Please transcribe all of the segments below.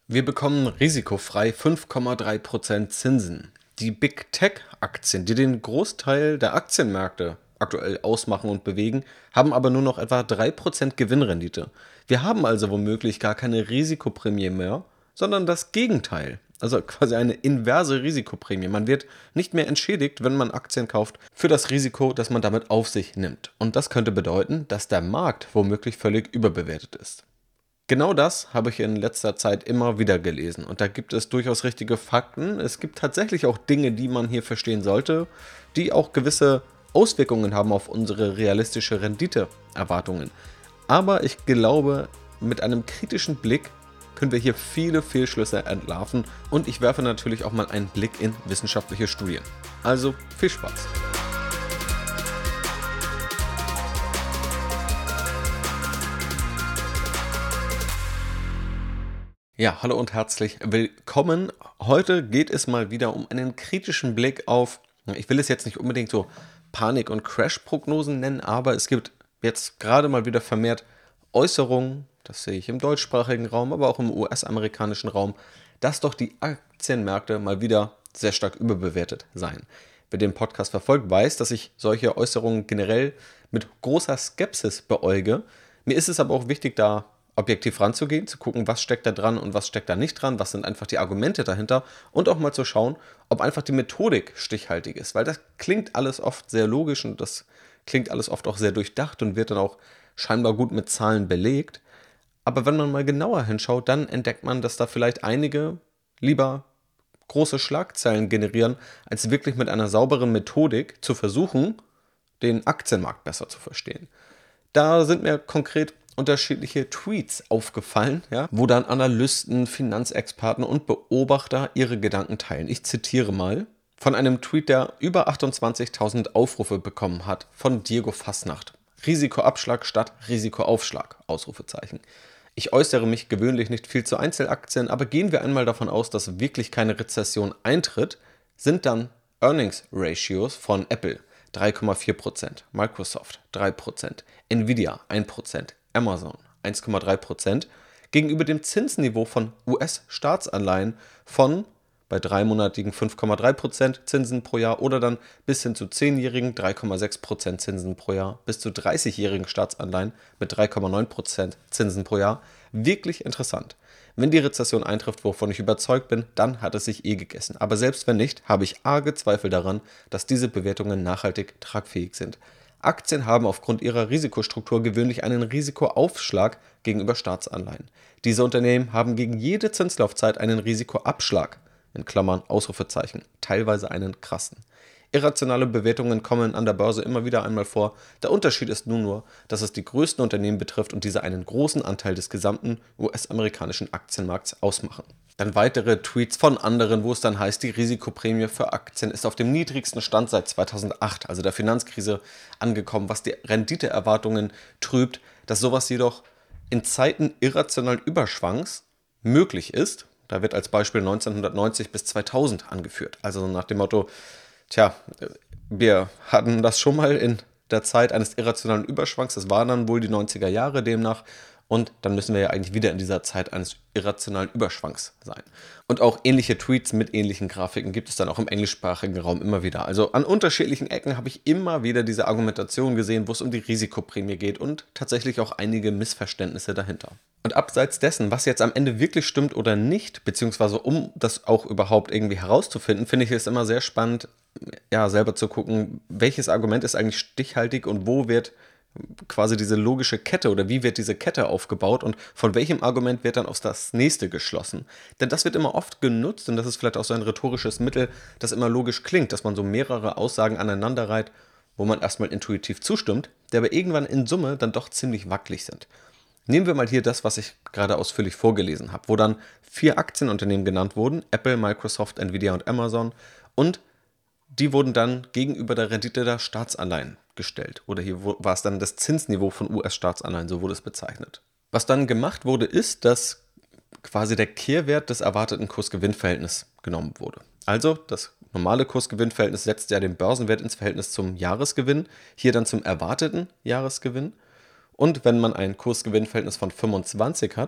Wir bekommen risikofrei 5,3% Zinsen. Die Big Tech-Aktien, die den Großteil der Aktienmärkte aktuell ausmachen und bewegen, haben aber nur noch etwa 3% Gewinnrendite. Wir haben also womöglich gar keine Risikoprämie mehr, sondern das Gegenteil. Also quasi eine inverse Risikoprämie. Man wird nicht mehr entschädigt, wenn man Aktien kauft, für das Risiko, das man damit auf sich nimmt. Und das könnte bedeuten, dass der Markt womöglich völlig überbewertet ist. Genau das habe ich in letzter Zeit immer wieder gelesen. Und da gibt es durchaus richtige Fakten. Es gibt tatsächlich auch Dinge, die man hier verstehen sollte, die auch gewisse Auswirkungen haben auf unsere realistische Renditeerwartungen. Aber ich glaube, mit einem kritischen Blick können wir hier viele Fehlschlüsse entlarven. Und ich werfe natürlich auch mal einen Blick in wissenschaftliche Studien. Also viel Spaß! Ja, hallo und herzlich willkommen. Heute geht es mal wieder um einen kritischen Blick auf, ich will es jetzt nicht unbedingt so Panik- und Crash-Prognosen nennen, aber es gibt jetzt gerade mal wieder vermehrt Äußerungen, das sehe ich im deutschsprachigen Raum, aber auch im US-amerikanischen Raum, dass doch die Aktienmärkte mal wieder sehr stark überbewertet seien. Wer den Podcast verfolgt, weiß, dass ich solche Äußerungen generell mit großer Skepsis beäuge. Mir ist es aber auch wichtig, da objektiv ranzugehen, zu gucken, was steckt da dran und was steckt da nicht dran, was sind einfach die Argumente dahinter und auch mal zu schauen, ob einfach die Methodik stichhaltig ist, weil das klingt alles oft sehr logisch und das klingt alles oft auch sehr durchdacht und wird dann auch scheinbar gut mit Zahlen belegt. Aber wenn man mal genauer hinschaut, dann entdeckt man, dass da vielleicht einige lieber große Schlagzeilen generieren, als wirklich mit einer sauberen Methodik zu versuchen, den Aktienmarkt besser zu verstehen. Da sind mir konkret unterschiedliche Tweets aufgefallen, ja, wo dann Analysten, Finanzexperten und Beobachter ihre Gedanken teilen. Ich zitiere mal von einem Tweet, der über 28.000 Aufrufe bekommen hat, von Diego Fasnacht. Risikoabschlag statt Risikoaufschlag, Ausrufezeichen. Ich äußere mich gewöhnlich nicht viel zu Einzelaktien, aber gehen wir einmal davon aus, dass wirklich keine Rezession eintritt, sind dann Earnings Ratios von Apple 3,4%, Microsoft 3%, Nvidia 1%, Amazon 1,3% gegenüber dem Zinsniveau von US-Staatsanleihen von bei 3-monatigen 5,3% Zinsen pro Jahr oder dann bis hin zu 10-jährigen 3,6% Zinsen pro Jahr, bis zu 30-jährigen Staatsanleihen mit 3,9% Zinsen pro Jahr. Wirklich interessant. Wenn die Rezession eintrifft, wovon ich überzeugt bin, dann hat es sich gegessen. Aber selbst wenn nicht, habe ich arge Zweifel daran, dass diese Bewertungen nachhaltig tragfähig sind. Aktien haben aufgrund ihrer Risikostruktur gewöhnlich einen Risikoaufschlag gegenüber Staatsanleihen. Diese Unternehmen haben gegen jede Zinslaufzeit einen Risikoabschlag, in Klammern Ausrufezeichen, teilweise einen krassen. Irrationale Bewertungen kommen an der Börse immer wieder einmal vor. Der Unterschied ist nun nur, dass es die größten Unternehmen betrifft und diese einen großen Anteil des gesamten US-amerikanischen Aktienmarkts ausmachen. Dann weitere Tweets von anderen, wo es dann heißt, die Risikoprämie für Aktien ist auf dem niedrigsten Stand seit 2008, also der Finanzkrise, angekommen, was die Renditeerwartungen trübt, dass sowas jedoch in Zeiten irrationalen Überschwangs möglich ist. Da wird als Beispiel 1990 bis 2000 angeführt. Also nach dem Motto, tja, wir hatten das schon mal in der Zeit eines irrationalen Überschwangs, das waren dann wohl die 90er Jahre demnach, und dann müssen wir ja eigentlich wieder in dieser Zeit eines irrationalen Überschwangs sein. Und auch ähnliche Tweets mit ähnlichen Grafiken gibt es dann auch im englischsprachigen Raum immer wieder. Also an unterschiedlichen Ecken habe ich immer wieder diese Argumentation gesehen, wo es um die Risikoprämie geht und tatsächlich auch einige Missverständnisse dahinter. Und abseits dessen, was jetzt am Ende wirklich stimmt oder nicht, beziehungsweise um das auch überhaupt irgendwie herauszufinden, finde ich es immer sehr spannend, ja, selber zu gucken, welches Argument ist eigentlich stichhaltig und wo wird quasi diese logische Kette oder wie wird diese Kette aufgebaut und von welchem Argument wird dann auf das nächste geschlossen. Denn das wird immer oft genutzt und das ist vielleicht auch so ein rhetorisches Mittel, das immer logisch klingt, dass man so mehrere Aussagen aneinander reiht, wo man erstmal intuitiv zustimmt, die aber irgendwann in Summe dann doch ziemlich wackelig sind. Nehmen wir mal hier das, was ich gerade ausführlich vorgelesen habe, wo dann 4 Aktienunternehmen genannt wurden, Apple, Microsoft, Nvidia und Amazon, und die wurden dann gegenüber der Rendite der Staatsanleihen gestellt. Oder hier war es dann das Zinsniveau von US-Staatsanleihen, so wurde es bezeichnet. Was dann gemacht wurde, ist, dass quasi der Kehrwert des erwarteten Kurs-Gewinn-Verhältnisses genommen wurde. Also das normale Kurs-Gewinn-Verhältnis setzt ja den Börsenwert ins Verhältnis zum Jahresgewinn, hier dann zum erwarteten Jahresgewinn. Und wenn man ein Kurs-Gewinn-Verhältnis von 25 hat,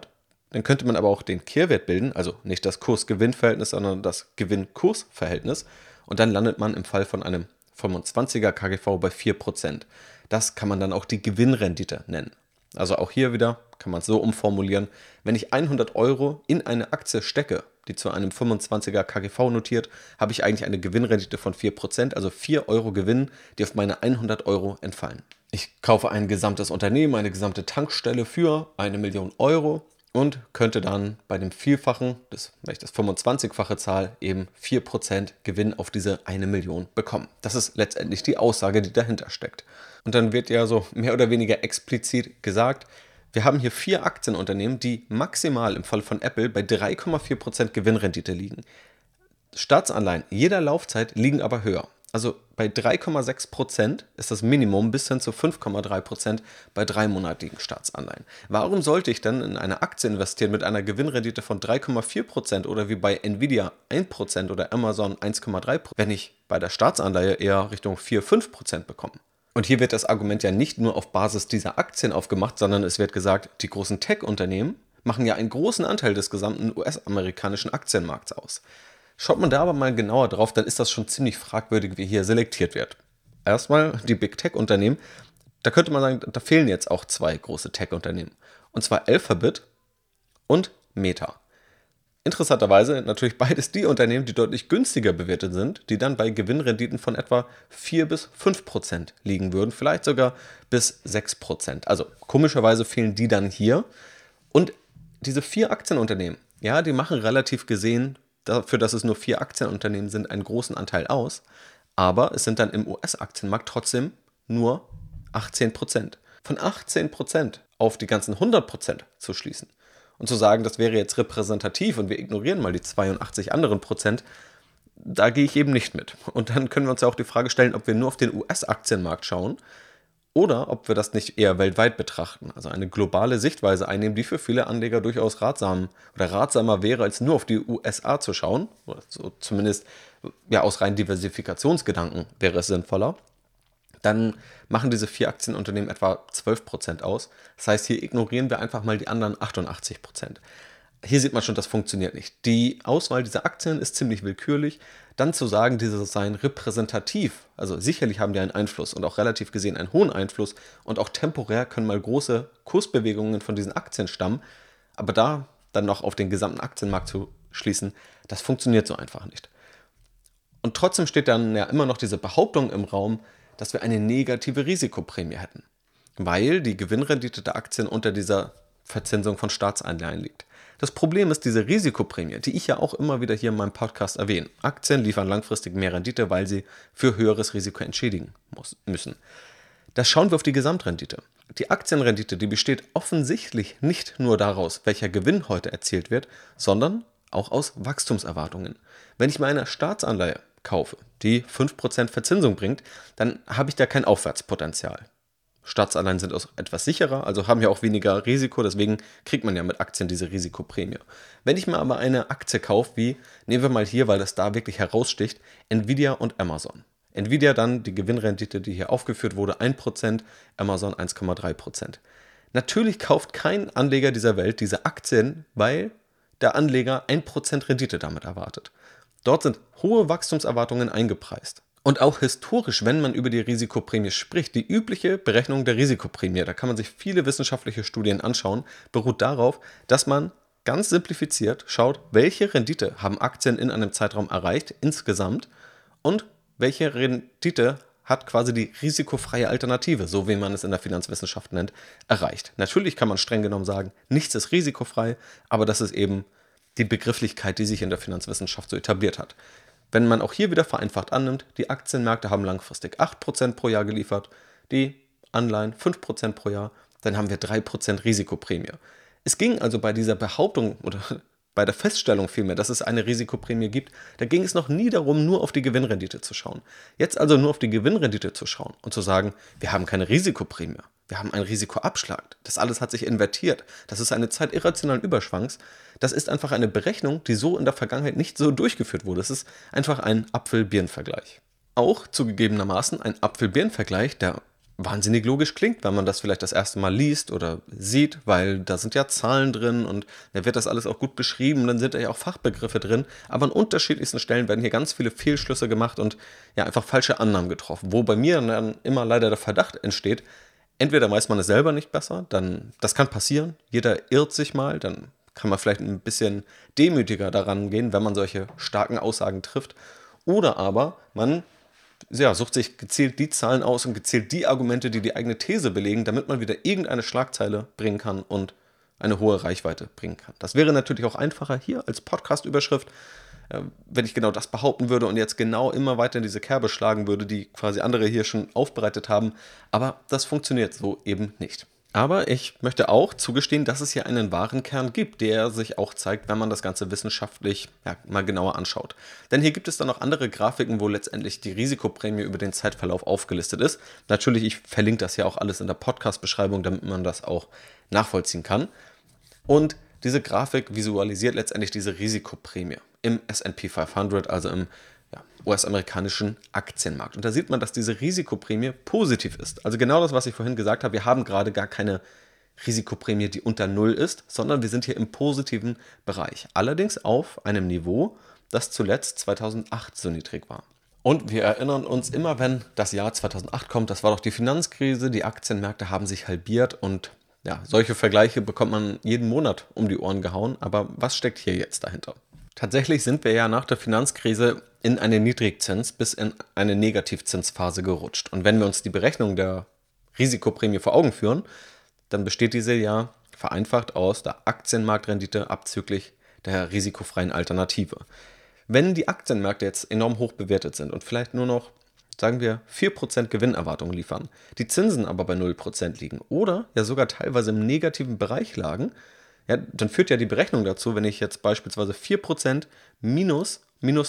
Dann könnte man aber auch den Kehrwert bilden, also nicht das Kurs-Gewinn-Verhältnis, sondern das Gewinn-Kurs-Verhältnis. Und dann landet man im Fall von einem 25er KGV bei 4%. Das kann man dann auch die Gewinnrendite nennen. Also auch hier wieder kann man es so umformulieren, wenn ich 100 Euro in eine Aktie stecke, die zu einem 25er KGV notiert, habe ich eigentlich eine Gewinnrendite von 4%, also 4 Euro Gewinn, die auf meine 100 Euro entfallen. Ich kaufe ein gesamtes Unternehmen, eine gesamte Tankstelle für 1 Million Euro und könnte dann bei dem Vielfachen, wenn ich das 25-fache zahle, eben 4% Gewinn auf diese 1 Million bekommen. Das ist letztendlich die Aussage, die dahinter steckt. Und dann wird ja so mehr oder weniger explizit gesagt, wir haben hier 4 Aktienunternehmen, die maximal im Fall von Apple bei 3,4% Gewinnrendite liegen. Staatsanleihen jeder Laufzeit liegen aber höher. Also bei 3,6% ist das Minimum bis hin zu 5,3% bei 3-monatigen Staatsanleihen. Warum sollte ich dann in eine Aktie investieren mit einer Gewinnrendite von 3,4% oder wie bei Nvidia 1% oder Amazon 1,3%, wenn ich bei der Staatsanleihe eher Richtung 4-5% bekomme? Und hier wird das Argument ja nicht nur auf Basis dieser Aktien aufgemacht, sondern es wird gesagt, die großen Tech-Unternehmen machen ja einen großen Anteil des gesamten US-amerikanischen Aktienmarkts aus. Schaut man da aber mal genauer drauf, dann ist das schon ziemlich fragwürdig, wie hier selektiert wird. Erstmal die Big Tech-Unternehmen, da könnte man sagen, da fehlen jetzt auch 2 große Tech-Unternehmen. Und zwar Alphabet und Meta. Interessanterweise natürlich beides die Unternehmen, die deutlich günstiger bewertet sind, die dann bei Gewinnrenditen von etwa 4-5% liegen würden, vielleicht sogar bis 6%. Also komischerweise fehlen die dann hier. Und diese 4 Aktienunternehmen, ja, die machen relativ gesehen dafür, dass es nur 4 Aktienunternehmen sind, einen großen Anteil aus. Aber es sind dann im US-Aktienmarkt trotzdem nur 18%. Von 18% auf die ganzen 100% zu schließen und zu sagen, das wäre jetzt repräsentativ und wir ignorieren mal die 82 anderen Prozent, da gehe ich eben nicht mit. Und dann können wir uns ja auch die Frage stellen, ob wir nur auf den US-Aktienmarkt schauen oder ob wir das nicht eher weltweit betrachten, also eine globale Sichtweise einnehmen, die für viele Anleger durchaus ratsamer wäre, als nur auf die USA zu schauen. Also zumindest ja, aus rein Diversifikationsgedanken wäre es sinnvoller. Dann machen diese 4 Aktienunternehmen etwa 12% aus. Das heißt, hier ignorieren wir einfach mal die anderen 88%. Hier sieht man schon, das funktioniert nicht. Die Auswahl dieser Aktien ist ziemlich willkürlich. Dann zu sagen, diese seien repräsentativ, also sicherlich haben die einen Einfluss und auch relativ gesehen einen hohen Einfluss und auch temporär können mal große Kursbewegungen von diesen Aktien stammen, aber da dann noch auf den gesamten Aktienmarkt zu schließen, das funktioniert so einfach nicht. Und trotzdem steht dann ja immer noch diese Behauptung im Raum, dass wir eine negative Risikoprämie hätten, weil die Gewinnrendite der Aktien unter dieser Verzinsung von Staatsanleihen liegt. Das Problem ist diese Risikoprämie, die ich ja auch immer wieder hier in meinem Podcast erwähne. Aktien liefern langfristig mehr Rendite, weil sie für höheres Risiko entschädigen müssen. Das schauen wir auf die Gesamtrendite. Die Aktienrendite, die besteht offensichtlich nicht nur daraus, welcher Gewinn heute erzielt wird, sondern auch aus Wachstumserwartungen. Wenn ich mir eine Staatsanleihe kaufe, die 5% Verzinsung bringt, dann habe ich da kein Aufwärtspotenzial. Staatsanleihen sind auch etwas sicherer, also haben ja auch weniger Risiko, deswegen kriegt man ja mit Aktien diese Risikoprämie. Wenn ich mir aber eine Aktie kaufe, wie, nehmen wir mal hier, weil das da wirklich heraussticht, Nvidia und Amazon. Nvidia dann die Gewinnrendite, die hier aufgeführt wurde, 1%, Amazon 1,3%. Natürlich kauft kein Anleger dieser Welt diese Aktien, weil der Anleger 1% Rendite damit erwartet. Dort sind hohe Wachstumserwartungen eingepreist. Und auch historisch, wenn man über die Risikoprämie spricht, die übliche Berechnung der Risikoprämie, da kann man sich viele wissenschaftliche Studien anschauen, beruht darauf, dass man ganz simplifiziert schaut, welche Rendite haben Aktien in einem Zeitraum erreicht insgesamt und welche Rendite hat quasi die risikofreie Alternative, so wie man es in der Finanzwissenschaft nennt, erreicht. Natürlich kann man streng genommen sagen, nichts ist risikofrei, aber das ist eben die Begrifflichkeit, die sich in der Finanzwissenschaft so etabliert hat. Wenn man auch hier wieder vereinfacht annimmt, die Aktienmärkte haben langfristig 8% pro Jahr geliefert, die Anleihen 5% pro Jahr, dann haben wir 3% Risikoprämie. Es ging also bei dieser Behauptung oder bei der Feststellung vielmehr, dass es eine Risikoprämie gibt, da ging es noch nie darum, nur auf die Gewinnrendite zu schauen. Jetzt also nur auf die Gewinnrendite zu schauen und zu sagen, wir haben keine Risikoprämie, wir haben einen Risikoabschlag. Das alles hat sich invertiert. Das ist eine Zeit irrationalen Überschwangs. Das ist einfach eine Berechnung, die so in der Vergangenheit nicht so durchgeführt wurde. Es ist einfach ein Apfel-Birnen-Vergleich. Auch zugegebenermaßen ein Apfel-Birnen-Vergleich, der wahnsinnig logisch klingt, wenn man das vielleicht das erste Mal liest oder sieht, weil da sind ja Zahlen drin und da wird das alles auch gut beschrieben, dann sind da ja auch Fachbegriffe drin, aber an unterschiedlichsten Stellen werden hier ganz viele Fehlschlüsse gemacht und ja einfach falsche Annahmen getroffen, wo bei mir dann immer leider der Verdacht entsteht, entweder weiß man es selber nicht besser, dann das kann passieren, jeder irrt sich mal, dann kann man vielleicht ein bisschen demütiger daran gehen, wenn man solche starken Aussagen trifft, oder aber man sucht sich gezielt die Zahlen aus und gezielt die Argumente, die die eigene These belegen, damit man wieder irgendeine Schlagzeile bringen kann und eine hohe Reichweite bringen kann. Das wäre natürlich auch einfacher hier als Podcast-Überschrift, wenn ich genau das behaupten würde und jetzt genau immer weiter in diese Kerbe schlagen würde, die quasi andere hier schon aufbereitet haben. Aber das funktioniert so eben nicht. Aber ich möchte auch zugestehen, dass es hier einen wahren Kern gibt, der sich auch zeigt, wenn man das Ganze wissenschaftlich mal genauer anschaut. Denn hier gibt es dann noch andere Grafiken, wo letztendlich die Risikoprämie über den Zeitverlauf aufgelistet ist. Natürlich, ich verlinke das ja auch alles in der Podcast-Beschreibung, damit man das auch nachvollziehen kann. Und diese Grafik visualisiert letztendlich diese Risikoprämie im S&P 500, also im US-amerikanischen Aktienmarkt. Und da sieht man, dass diese Risikoprämie positiv ist. Also genau das, was ich vorhin gesagt habe, wir haben gerade gar keine Risikoprämie, die unter Null ist, sondern wir sind hier im positiven Bereich. Allerdings auf einem Niveau, das zuletzt 2008 so niedrig war. Und wir erinnern uns immer, wenn das Jahr 2008 kommt, das war doch die Finanzkrise, die Aktienmärkte haben sich halbiert und ja, solche Vergleiche bekommt man jeden Monat um die Ohren gehauen. Aber was steckt hier jetzt dahinter? Tatsächlich sind wir ja nach der Finanzkrise in eine Niedrigzins- bis in eine Negativzinsphase gerutscht. Und wenn wir uns die Berechnung der Risikoprämie vor Augen führen, dann besteht diese ja vereinfacht aus der Aktienmarktrendite abzüglich der risikofreien Alternative. Wenn die Aktienmärkte jetzt enorm hoch bewertet sind und vielleicht nur noch, sagen wir, 4% Gewinnerwartung liefern, die Zinsen aber bei 0% liegen oder ja sogar teilweise im negativen Bereich lagen, ja, dann führt ja die Berechnung dazu, wenn ich jetzt beispielsweise 4% minus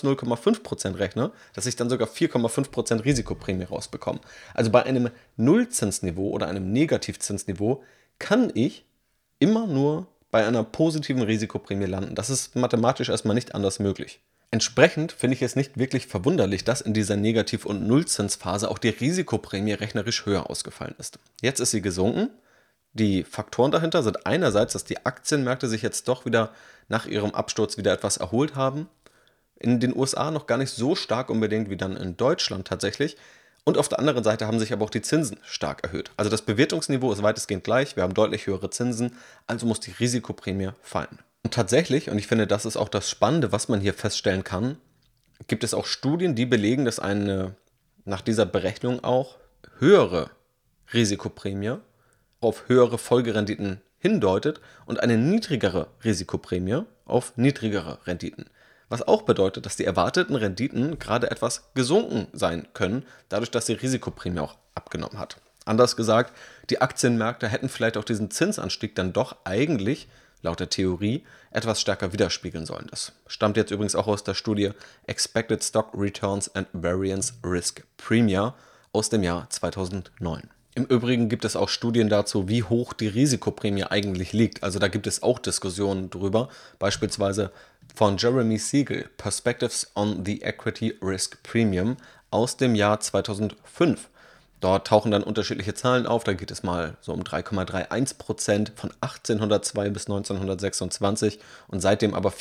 0,5% rechne, dass ich dann sogar 4,5% Risikoprämie rausbekomme. Also bei einem Nullzinsniveau oder einem Negativzinsniveau kann ich immer nur bei einer positiven Risikoprämie landen. Das ist mathematisch erstmal nicht anders möglich. Entsprechend finde ich es nicht wirklich verwunderlich, dass in dieser Negativ- und Nullzinsphase auch die Risikoprämie rechnerisch höher ausgefallen ist. Jetzt ist sie gesunken. Die Faktoren dahinter sind einerseits, dass die Aktienmärkte sich jetzt doch wieder nach ihrem Absturz wieder etwas erholt haben. In den USA noch gar nicht so stark unbedingt wie dann in Deutschland tatsächlich. Und auf der anderen Seite haben sich aber auch die Zinsen stark erhöht. Also das Bewertungsniveau ist weitestgehend gleich. Wir haben deutlich höhere Zinsen, also muss die Risikoprämie fallen. Und tatsächlich, und ich finde, das ist auch das Spannende, was man hier feststellen kann, gibt es auch Studien, die belegen, dass eine nach dieser Berechnung auch höhere Risikoprämie auf höhere Folgerenditen hindeutet und eine niedrigere Risikoprämie auf niedrigere Renditen. Was auch bedeutet, dass die erwarteten Renditen gerade etwas gesunken sein können, dadurch, dass die Risikoprämie auch abgenommen hat. Anders gesagt, die Aktienmärkte hätten vielleicht auch diesen Zinsanstieg dann doch eigentlich, laut der Theorie, etwas stärker widerspiegeln sollen. Das stammt jetzt übrigens auch aus der Studie Expected Stock Returns and Variance Risk Premia aus dem Jahr 2009. Im Übrigen gibt es auch Studien dazu, wie hoch die Risikoprämie eigentlich liegt. Also da gibt es auch Diskussionen drüber, beispielsweise von Jeremy Siegel, Perspectives on the Equity Risk Premium aus dem Jahr 2005. Dort tauchen dann unterschiedliche Zahlen auf, da geht es mal so um 3,31% von 1802 bis 1926 und seitdem aber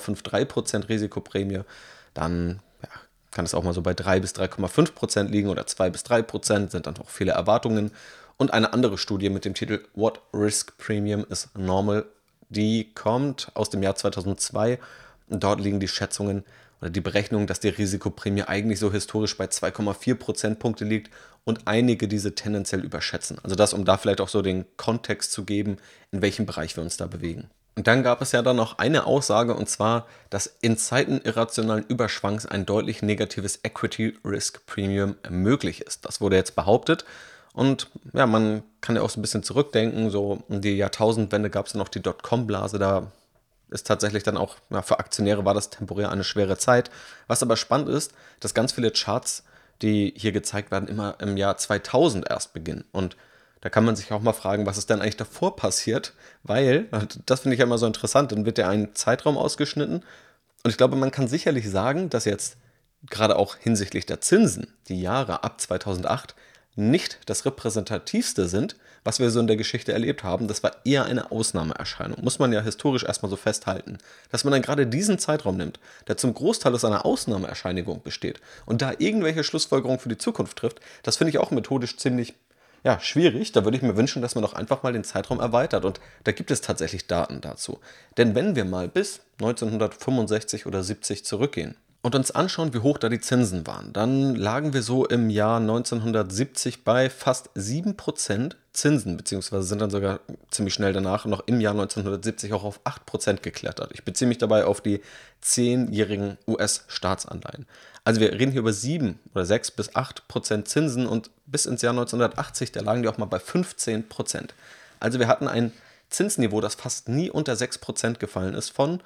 4,53% Risikoprämie. Dann kann es auch mal so bei 3 bis 3,5% liegen oder 2 bis 3%, sind dann auch viele Erwartungen. Und eine andere Studie mit dem Titel What Risk Premium is Normal, die kommt aus dem Jahr 2002 und dort liegen die Schätzungen oder die Berechnung, dass die Risikoprämie eigentlich so historisch bei 2,4 Prozentpunkte liegt und einige diese tendenziell überschätzen. Also das, um da vielleicht auch so den Kontext zu geben, in welchem Bereich wir uns da bewegen. Und dann gab es ja dann noch eine Aussage, und zwar, dass in Zeiten irrationalen Überschwangs ein deutlich negatives Equity Risk Premium möglich ist. Das wurde jetzt behauptet. Und ja, man kann ja auch so ein bisschen zurückdenken, so um die Jahrtausendwende gab es ja noch die Dotcom-Blase, da ist tatsächlich dann auch, ja, für Aktionäre war das temporär eine schwere Zeit. Was aber spannend ist, dass ganz viele Charts, die hier gezeigt werden, immer im Jahr 2000 erst beginnen. Und da kann man sich auch mal fragen, was ist denn eigentlich davor passiert, weil, das finde ich ja immer so interessant, dann wird ja ein Zeitraum ausgeschnitten und ich glaube, man kann sicherlich sagen, dass jetzt gerade auch hinsichtlich der Zinsen die Jahre ab 2008 nicht das repräsentativste sind, was wir so in der Geschichte erlebt haben. Das war eher eine Ausnahmeerscheinung, muss man ja historisch erstmal so festhalten. Dass man dann gerade diesen Zeitraum nimmt, der zum Großteil aus einer Ausnahmeerscheinung besteht und da irgendwelche Schlussfolgerungen für die Zukunft trifft, das finde ich auch methodisch ziemlich schwierig. Da würde ich mir wünschen, dass man doch einfach mal den Zeitraum erweitert. Und da gibt es tatsächlich Daten dazu. Denn wenn wir mal bis 1965 oder 70 zurückgehen und uns anschauen, wie hoch da die Zinsen waren, dann lagen wir so im Jahr 1970 bei fast 7% Zinsen, beziehungsweise sind dann sogar ziemlich schnell danach noch im Jahr 1970 auch auf 8% geklettert. Ich beziehe mich dabei auf die 10-jährigen US-Staatsanleihen. Also wir reden hier über 7 oder 6 bis 8% Zinsen und bis ins Jahr 1980, da lagen die auch mal bei 15%. Also wir hatten ein Zinsniveau, das fast nie unter 6% gefallen ist, von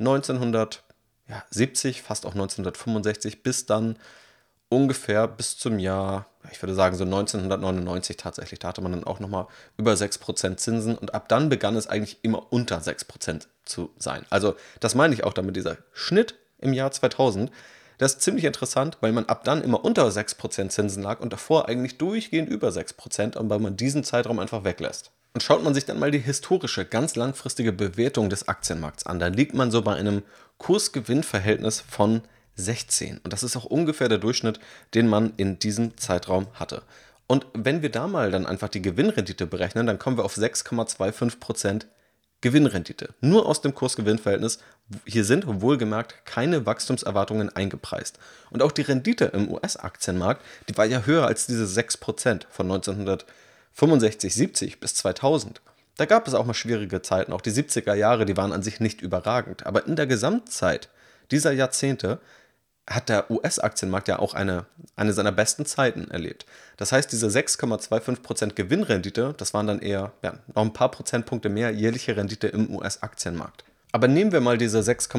1970, fast auch 1965, bis dann ungefähr bis zum Jahr, ich würde sagen so 1999 tatsächlich. Da hatte man dann auch nochmal über 6% Zinsen und ab dann begann es eigentlich immer unter 6% zu sein. Also das meine ich auch damit, dieser Schnitt im Jahr 2000, das ist ziemlich interessant, weil man ab dann immer unter 6% Zinsen lag und davor eigentlich durchgehend über 6%, und weil man diesen Zeitraum einfach weglässt. Und schaut man sich dann mal die historische, ganz langfristige Bewertung des Aktienmarkts an, dann liegt man so bei einem Kurs-Gewinn-Verhältnis von 16. Und das ist auch ungefähr der Durchschnitt, den man in diesem Zeitraum hatte. Und wenn wir da mal dann einfach die Gewinnrendite berechnen, dann kommen wir auf 6,25% Gewinnrendite. Nur aus dem Kurs-Gewinn-Verhältnis. Hier sind wohlgemerkt keine Wachstumserwartungen eingepreist. Und auch die Rendite im US-Aktienmarkt, die war ja höher als diese 6% von 1965, 70 bis 2000. Da gab es auch mal schwierige Zeiten. Auch die 70er Jahre, die waren an sich nicht überragend. Aber in der Gesamtzeit dieser Jahrzehnte hat der US-Aktienmarkt ja auch eine seiner besten Zeiten erlebt. Das heißt, diese 6,25% Gewinnrendite, das waren dann eher noch ein paar Prozentpunkte mehr jährliche Rendite im US-Aktienmarkt. Aber nehmen wir mal diese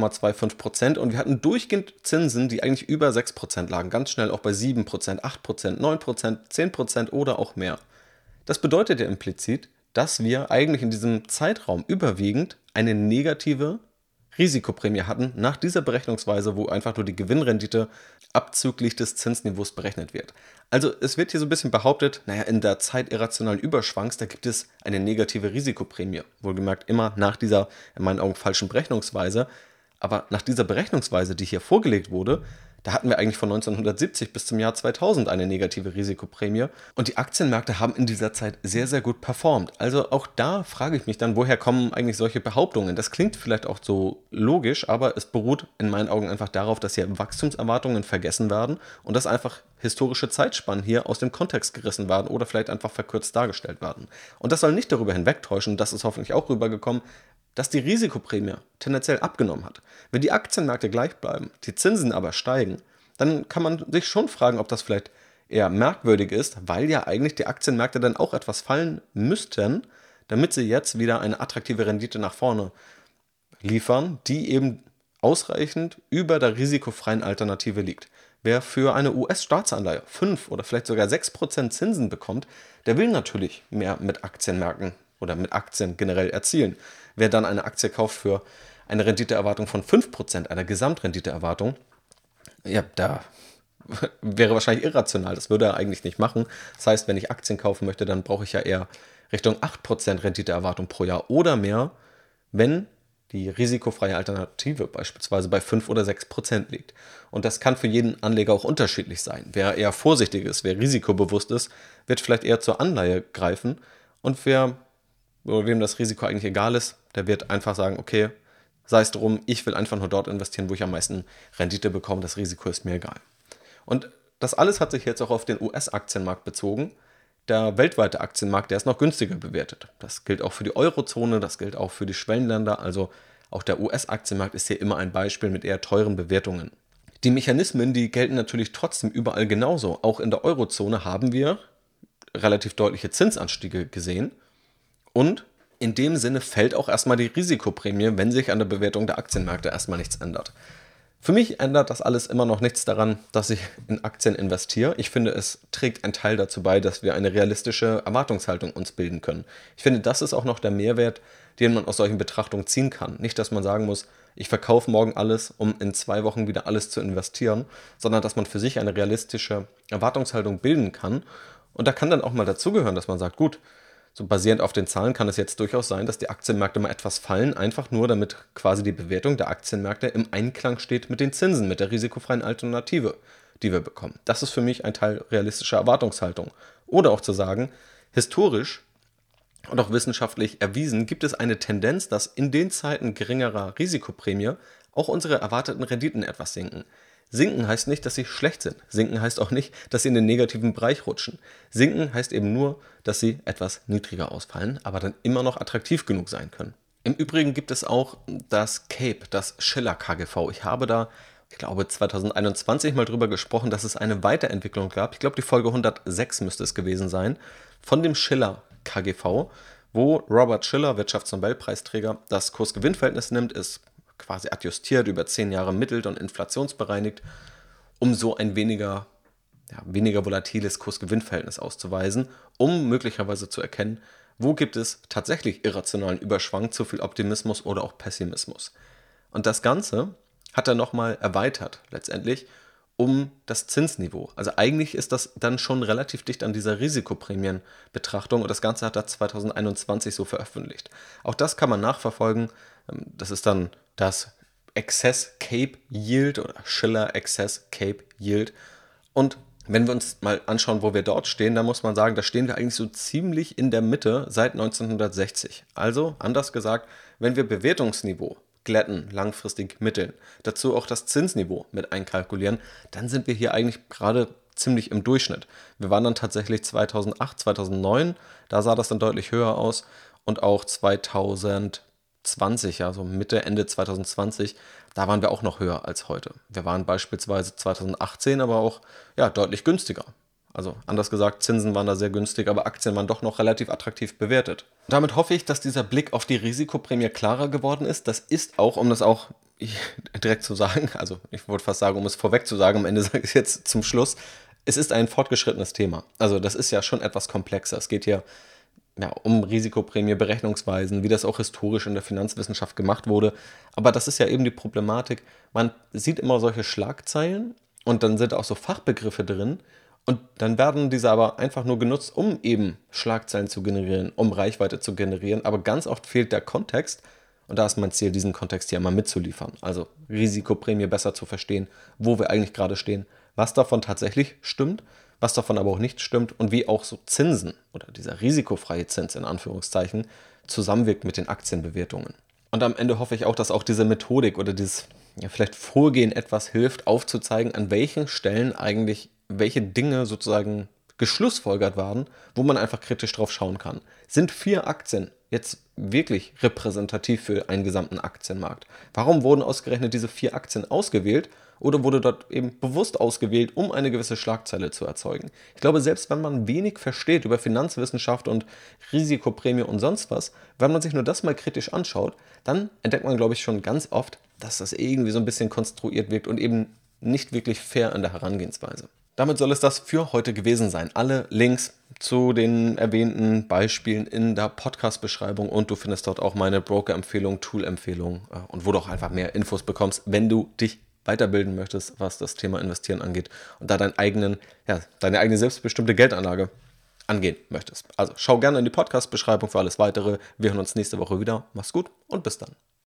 6,25% und wir hatten durchgehend Zinsen, die eigentlich über 6% lagen, ganz schnell auch bei 7%, 8%, 9%, 10% oder auch mehr. Das bedeutet ja implizit, dass wir eigentlich in diesem Zeitraum überwiegend eine negative Risikoprämie hatten nach dieser Berechnungsweise, wo einfach nur die Gewinnrendite abzüglich des Zinsniveaus berechnet wird. Also es wird hier so ein bisschen behauptet, in der Zeit irrationalen Überschwangs, da gibt es eine negative Risikoprämie. Wohlgemerkt immer nach dieser, in meinen Augen, falschen Berechnungsweise. Aber nach dieser Berechnungsweise, die hier vorgelegt wurde, da hatten wir eigentlich von 1970 bis zum Jahr 2000 eine negative Risikoprämie. Und die Aktienmärkte haben in dieser Zeit sehr, sehr gut performt. Also auch da frage ich mich dann, woher kommen eigentlich solche Behauptungen? Das klingt vielleicht auch so logisch, aber es beruht in meinen Augen einfach darauf, dass hier Wachstumserwartungen vergessen werden und dass einfach historische Zeitspannen hier aus dem Kontext gerissen werden oder vielleicht einfach verkürzt dargestellt werden. Und das soll nicht darüber hinwegtäuschen, das ist hoffentlich auch rübergekommen, dass die Risikoprämie tendenziell abgenommen hat. Wenn die Aktienmärkte gleich bleiben, die Zinsen aber steigen, dann kann man sich schon fragen, ob das vielleicht eher merkwürdig ist, weil ja eigentlich die Aktienmärkte dann auch etwas fallen müssten, damit sie jetzt wieder eine attraktive Rendite nach vorne liefern, die eben ausreichend über der risikofreien Alternative liegt. Wer für eine US-Staatsanleihe 5 oder vielleicht sogar 6% Zinsen bekommt, der will natürlich mehr mit Aktienmärkten oder mit Aktien generell erzielen. Wer dann eine Aktie kauft für eine Renditeerwartung von 5%, einer Gesamtrenditeerwartung, da wäre wahrscheinlich irrational. Das würde er eigentlich nicht machen. Das heißt, wenn ich Aktien kaufen möchte, dann brauche ich ja eher Richtung 8% Renditeerwartung pro Jahr oder mehr, wenn die risikofreie Alternative beispielsweise bei 5 oder 6% liegt. Und das kann für jeden Anleger auch unterschiedlich sein. Wer eher vorsichtig ist, wer risikobewusst ist, wird vielleicht eher zur Anleihe greifen. Und wem das Risiko eigentlich egal ist, der wird einfach sagen, okay, sei es drum, ich will einfach nur dort investieren, wo ich am meisten Rendite bekomme, das Risiko ist mir egal. Und das alles hat sich jetzt auch auf den US-Aktienmarkt bezogen. Der weltweite Aktienmarkt, der ist noch günstiger bewertet. Das gilt auch für die Eurozone, das gilt auch für die Schwellenländer, also auch der US-Aktienmarkt ist hier immer ein Beispiel mit eher teuren Bewertungen. Die Mechanismen, die gelten natürlich trotzdem überall genauso. Auch in der Eurozone haben wir relativ deutliche Zinsanstiege gesehen. Und in dem Sinne fällt auch erstmal die Risikoprämie, wenn sich an der Bewertung der Aktienmärkte erstmal nichts ändert. Für mich ändert das alles immer noch nichts daran, dass ich in Aktien investiere. Ich finde, es trägt einen Teil dazu bei, dass wir eine realistische Erwartungshaltung uns bilden können. Ich finde, das ist auch noch der Mehrwert, den man aus solchen Betrachtungen ziehen kann. Nicht, dass man sagen muss, ich verkaufe morgen alles, um in 2 Wochen wieder alles zu investieren, sondern dass man für sich eine realistische Erwartungshaltung bilden kann Und da kann dann auch mal dazugehören, dass man sagt, gut, so basierend auf den Zahlen kann es jetzt durchaus sein, dass die Aktienmärkte mal etwas fallen, einfach nur damit quasi die Bewertung der Aktienmärkte im Einklang steht mit den Zinsen, mit der risikofreien Alternative, die wir bekommen. Das ist für mich ein Teil realistischer Erwartungshaltung. Oder auch zu sagen, historisch und auch wissenschaftlich erwiesen gibt es eine Tendenz, dass in den Zeiten geringerer Risikoprämie auch unsere erwarteten Renditen etwas sinken. Sinken heißt nicht, dass sie schlecht sind. Sinken heißt auch nicht, dass sie in den negativen Bereich rutschen. Sinken heißt eben nur, dass sie etwas niedriger ausfallen, aber dann immer noch attraktiv genug sein können. Im Übrigen gibt es auch das CAPE, das Shiller KGV. Ich habe da, ich glaube, 2021 mal drüber gesprochen, dass es eine Weiterentwicklung gab. Ich glaube, die Folge 106 müsste es gewesen sein, von dem Shiller KGV, wo Robert Shiller, Wirtschaftsnobelpreisträger, das Kurs-Gewinn-Verhältnis nimmt, ist quasi adjustiert, über 10 Jahre ermittelt und inflationsbereinigt, um so ein weniger volatiles Kurs-Gewinn-Verhältnis auszuweisen, um möglicherweise zu erkennen, wo gibt es tatsächlich irrationalen Überschwang, zu viel Optimismus oder auch Pessimismus. Und das Ganze hat er nochmal erweitert, letztendlich, um das Zinsniveau. Also eigentlich ist das dann schon relativ dicht an dieser Risikoprämienbetrachtung und das Ganze hat er 2021 so veröffentlicht. Auch das kann man nachverfolgen. Das ist dann das Excess Cape Yield oder Shiller Excess Cape Yield. Und wenn wir uns mal anschauen, wo wir dort stehen, dann muss man sagen, da stehen wir eigentlich so ziemlich in der Mitte seit 1960. Also, anders gesagt, wenn wir Bewertungsniveau glätten, langfristig mitteln, dazu auch das Zinsniveau mit einkalkulieren, dann sind wir hier eigentlich gerade ziemlich im Durchschnitt. Wir waren dann tatsächlich 2008, 2009, da sah das dann deutlich höher aus und auch 2020, also Mitte, Ende 2020, da waren wir auch noch höher als heute. Wir waren beispielsweise 2018 aber auch deutlich günstiger. Also anders gesagt, Zinsen waren da sehr günstig, aber Aktien waren doch noch relativ attraktiv bewertet. Damit hoffe ich, dass dieser Blick auf die Risikoprämie klarer geworden ist. Das ist auch, um das auch direkt zu sagen, also ich wollte fast sagen, um es vorweg zu sagen, am Ende sage ich es jetzt zum Schluss, es ist ein fortgeschrittenes Thema. Also das ist ja schon etwas komplexer. Es geht hier um Risikoprämie, Berechnungsweisen, wie das auch historisch in der Finanzwissenschaft gemacht wurde. Aber das ist ja eben die Problematik. Man sieht immer solche Schlagzeilen und dann sind auch so Fachbegriffe drin und dann werden diese aber einfach nur genutzt, um eben Schlagzeilen zu generieren, um Reichweite zu generieren. Aber ganz oft fehlt der Kontext und da ist mein Ziel, diesen Kontext hier mal mitzuliefern. Also Risikoprämie besser zu verstehen, wo wir eigentlich gerade stehen, was davon tatsächlich stimmt, was davon aber auch nicht stimmt und wie auch so Zinsen oder dieser risikofreie Zins in Anführungszeichen zusammenwirkt mit den Aktienbewertungen. Und am Ende hoffe ich auch, dass auch diese Methodik oder dieses vielleicht Vorgehen etwas hilft, aufzuzeigen, an welchen Stellen eigentlich welche Dinge sozusagen geschlussfolgert waren, wo man einfach kritisch drauf schauen kann. Sind 4 Aktien jetzt wirklich repräsentativ für einen gesamten Aktienmarkt? Warum wurden ausgerechnet diese 4 Aktien ausgewählt? Oder wurde dort eben bewusst ausgewählt, um eine gewisse Schlagzeile zu erzeugen? Ich glaube, selbst wenn man wenig versteht über Finanzwissenschaft und Risikoprämie und sonst was, wenn man sich nur das mal kritisch anschaut, dann entdeckt man, glaube ich, schon ganz oft, dass das irgendwie so ein bisschen konstruiert wirkt und eben nicht wirklich fair in der Herangehensweise. Damit soll es das für heute gewesen sein. Alle Links zu den erwähnten Beispielen in der Podcast-Beschreibung und du findest dort auch meine Broker-Empfehlung, Tool-Empfehlung und wo du auch einfach mehr Infos bekommst, wenn du dich weiterbilden möchtest, was das Thema Investieren angeht und da deine eigene selbstbestimmte Geldanlage angehen möchtest. Also schau gerne in die Podcast-Beschreibung für alles Weitere. Wir hören uns nächste Woche wieder. Mach's gut und bis dann.